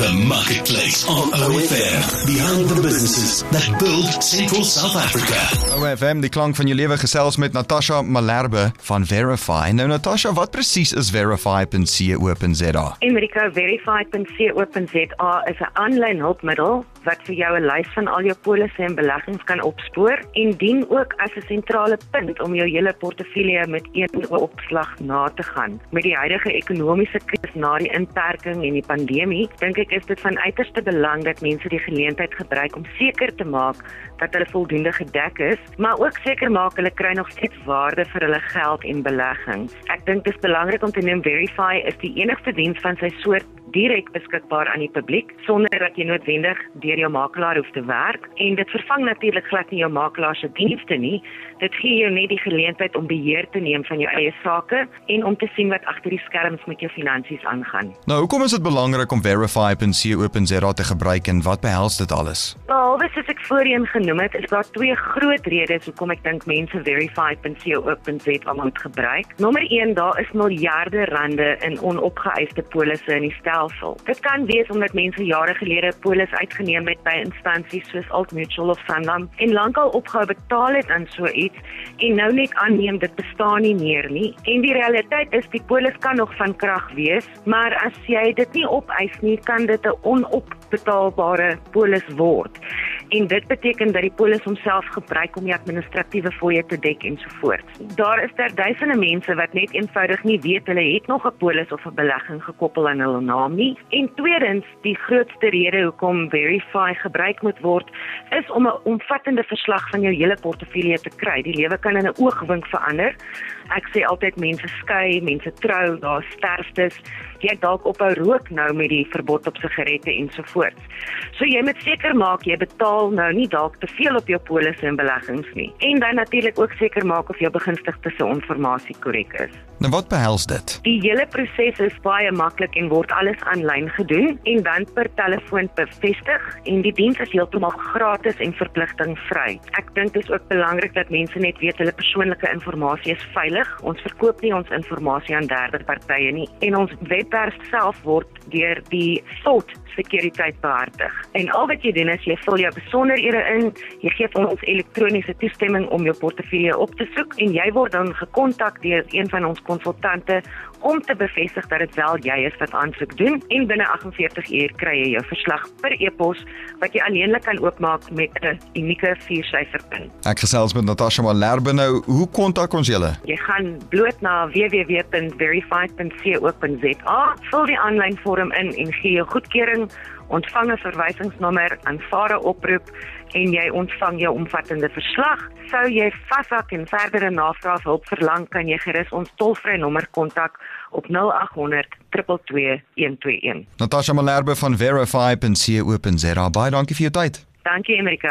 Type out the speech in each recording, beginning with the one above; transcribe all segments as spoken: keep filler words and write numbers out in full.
The Marketplace on O F M. Behind the businesses that build Central South Africa. O F M, die klank van jou lewe gesels met Natasha Malherbe van Verify. Nou Natasha, wat presies is verify punt co punt za? Enrico, verify punt co punt za is 'n aanlyn hulpmiddel wat vir jou 'n lys van al jou polisse en beleggings kan opspoor en dien ook as 'n sentrale punt om jou hele portefeulje met een opslag na te gaan. Met die huidige ekonomiese krisis na die inperking en die pandemie, dink ek is dit van uiterste belang dat mense die geleentheid gebruik om seker te maak dat hulle voldoende gedek is, maar ook seker maak hulle kry nog steeds waarde vir hulle geld en beleggings. Ek dink dit is belangrik om te noem Verify is die enigste diens van sy soort direk beskikbaar aan die publiek, sonder dat jy noodwendig deur jou makelaar hoef te werk, en dit vervang natuurlik glad nie jou makelaar se dienste nie. Dit gee jou net die geleentheid om beheer te neem van jou eie sake en om te sien wat agter die skerms met jou finansies aangaan. Nou, hoekom is dit belangrik om verify punt co punt za te gebruik en wat behels dit alles? Behalwe soos ek voorheen genoem het, is daar twee groot redes hoekom ek dink mense verify punt co punt za moet gebruik. Nommer een, daar is miljarde rande in onopgeëiste polisse in die stelsel. Dit kan wees omdat mense jare gelede 'n polis uitgeneem het by instansies soos Old Mutual of Sanlam en lankal opgehou betaal het aan so iets en nou net aanneem dit bestaan nie meer nie. En die realiteit is die polis kan nog van krag wees, maar as jy dit nie opeis nie, kan dit 'n onopbetaalbare polis word. En dit beteken dat die polis homself gebruik om die administratiewe fooie te dek ensovoorts. Daar is daar duisende mense wat net eenvoudig nie weet hulle het nog 'n polis of 'n belegging gekoppel aan hulle naam nie. En tweedens, die grootste rede hoekom Verify gebruik moet word, is om 'n omvattende verslag van jou hele portefeulje te kry. Die lewe kan in 'n oogwink verander. Ek sê altyd mense skei, mense trou, daar sterftes, jy dalk ophou rook nou met die verbod op sigarette ensovoorts. So jy moet seker maak jy betaal nou nie dalk te veel op jou polisse en beleggings nie. En dan natuurlik ook seker maak of jou begunstigdes se inligting korrek is. Nou wat behels dit? Die hele proses is baie maklik en word alles aanlyn gedoen en dan per telefoon bevestig en die diens is heeltemal gratis en verpligtingvry. Ek dink dit is ook belangrik dat mense net weet hulle persoonlike inligting is veilig. Ons verkoop nie ons inligting aan derde partye nie en ons webwerf self word deur die S O T sekuriteit behartig. En al wat jy doen is jy vul jou besonderhede in, jy gee ons elektroniese toestemming om jou portefeulje op te soek en jy word dan gekontak deur een van ons konsultante om te bevestig dat dit wel jy is wat aansoek doen en binne agt en veertig uur kry jy jou verslag per e-pos wat jy alleenlik kan oopmaak met 'n unieke vier-syfer pin. Ek gesels met Natasha Malherbe. Nou, hoe kontak ons julle? Jy gaan bloot na w w w punt verify punt co punt za, vul die aanlyn vorm in en gee jou goedkeuring, ontvang 'n verwysingsnommer, aanvaar 'n oproep en jy ontvang jou omvattende verslag. Sou jy vashak en verdere navraag hulp verlang, kan jy gerus ons tolvrye nommer kontak op nul agt honderd, twee twee twee, een twee een. Natasha Malherbe van verify punt co punt za. Baie dankie vir jou tyd. Dankie, Enrico.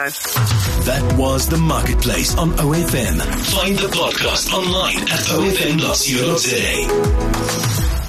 That was The Marketplace on O F M. Find the podcast online at o f m dot co dot za.